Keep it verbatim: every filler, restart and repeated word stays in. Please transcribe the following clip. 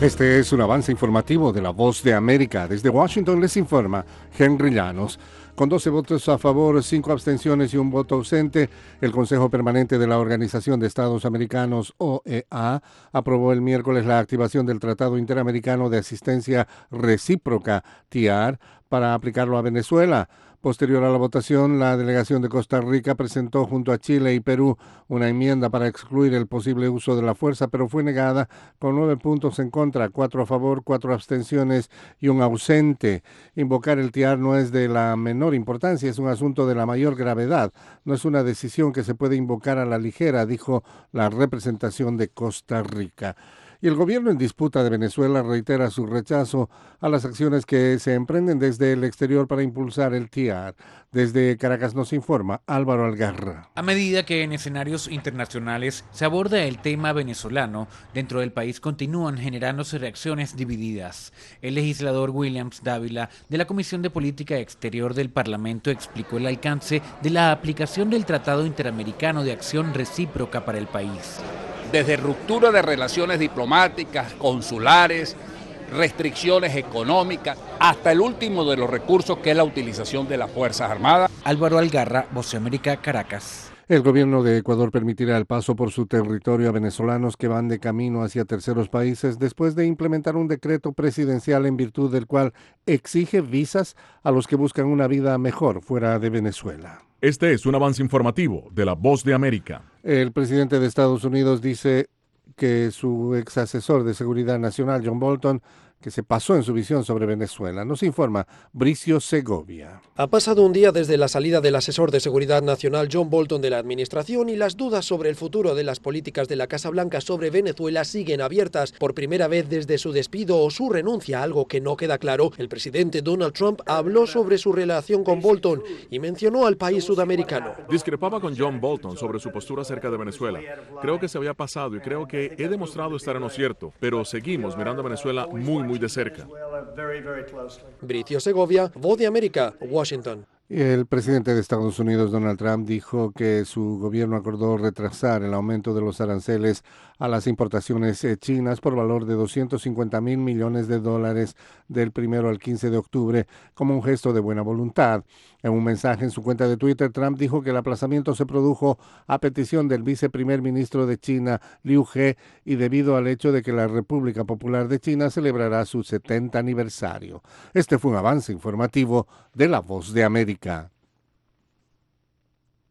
Este es un avance informativo de La Voz de América. Desde Washington les informa Henry Llanos. Con doce votos a favor, cinco abstenciones y un voto ausente, el Consejo Permanente de la Organización de Estados Americanos, O E A, aprobó el miércoles la activación del Tratado Interamericano de Asistencia Recíproca, T I A R, para aplicarlo a Venezuela. Posterior a la votación, la delegación de Costa Rica presentó junto a Chile y Perú una enmienda para excluir el posible uso de la fuerza, pero fue negada con nueve puntos en contra, cuatro a favor, cuatro abstenciones y un ausente. Invocar el T I A R no es de la menor importancia, es un asunto de la mayor gravedad. No es una decisión que se puede invocar a la ligera, dijo la representación de Costa Rica. Y el gobierno en disputa de Venezuela reitera su rechazo a las acciones que se emprenden desde el exterior para impulsar el T I A R. Desde Caracas nos informa Álvaro Algarra. A medida que en escenarios internacionales se aborda el tema venezolano, dentro del país continúan generándose reacciones divididas. El legislador Williams Dávila, de la Comisión de Política Exterior del Parlamento, explicó el alcance de la aplicación del Tratado Interamericano de Acción Recíproca para el país. Desde ruptura de relaciones diplomáticas, consulares, restricciones económicas, hasta el último de los recursos, que es la utilización de las Fuerzas Armadas. Álvaro Algarra, Voz de América, Caracas. El gobierno de Ecuador permitirá el paso por su territorio a venezolanos que van de camino hacia terceros países después de implementar un decreto presidencial en virtud del cual exige visas a los que buscan una vida mejor fuera de Venezuela. Este es un avance informativo de La Voz de América. El presidente de Estados Unidos dice que su ex asesor de seguridad nacional, John Bolton, que se pasó en su visión sobre Venezuela. Nos informa Bricio Segovia. Ha pasado un día desde la salida del asesor de seguridad nacional John Bolton de la administración y las dudas sobre el futuro de las políticas de la Casa Blanca sobre Venezuela siguen abiertas. Por primera vez desde su despido o su renuncia, algo que no queda claro, el presidente Donald Trump habló sobre su relación con Bolton y mencionó al país sudamericano. Discrepaba con John Bolton sobre su postura acerca de Venezuela. Creo que se había pasado y creo que he demostrado estar en lo cierto, pero seguimos mirando a Venezuela muy, muy de cerca. Bricio Segovia, Voz de América, Washington. El presidente de Estados Unidos, Donald Trump, dijo que su gobierno acordó retrasar el aumento de los aranceles a las importaciones chinas por valor de doscientos cincuenta mil millones de dólares del primero al quince de octubre como un gesto de buena voluntad. En un mensaje en su cuenta de Twitter, Trump dijo que el aplazamiento se produjo a petición del viceprimer ministro de China, Liu He, y debido al hecho de que la República Popular de China celebrará su setenta aniversario. Este fue un avance informativo de La Voz de América.